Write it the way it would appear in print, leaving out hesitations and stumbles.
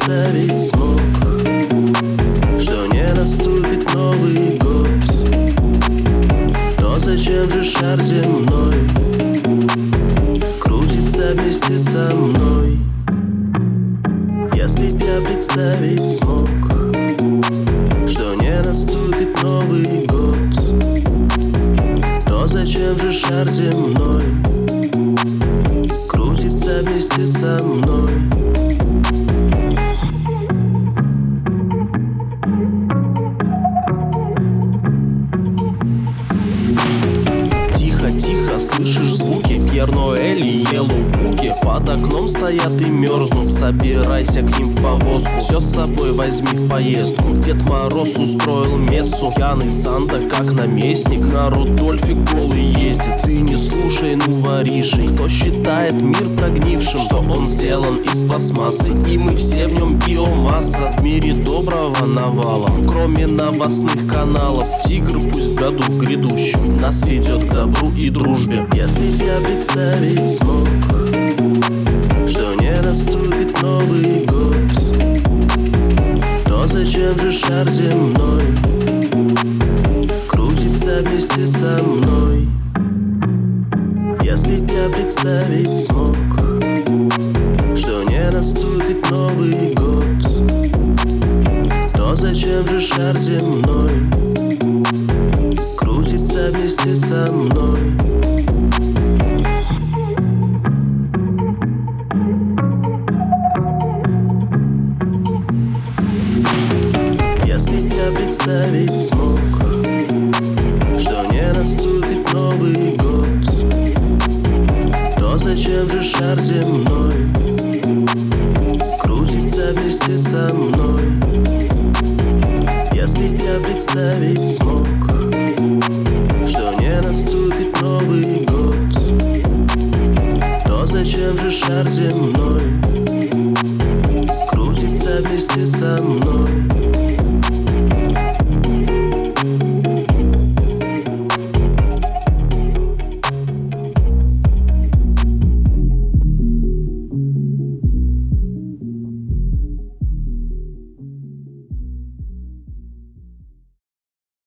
представить смог, что не наступит Новый год, то зачем же шар земной крутится вместе со мной? Если б я представить смог, что не наступит Новый год, то зачем же шар земной крутится вместе со мной? Тихо, слышишь звуки Керноэль и Елубуки. Под окном стоят и мерзнут, собирайся к ним в повозку. Все с собой возьми в поездку. Дед Мороз устроил мессу, пьяный Санта как наместник на Рудольфе голый ездит. Ты не слушай, ну вориши, кто считает мир прогнившим, что он сделан из пластмассы, и мы все в нем биомасса. В мире доброго навала, кроме новостных каналов, тигр пусть в году грядущем нас ведет к добру и дружбе. Если б я представить смог, что не наступит Новый год, то зачем же шар земной крутится вместе со мной? Если б я представить смог, что не наступит Новый год, то зачем же шар земной крутится вместе со мной? Если б я представить смог, что не наступит Новый год, то зачем же шар земной крутится вместе со мной? Если б я представить смог, что не наступит Новый год, то зачем же шар земной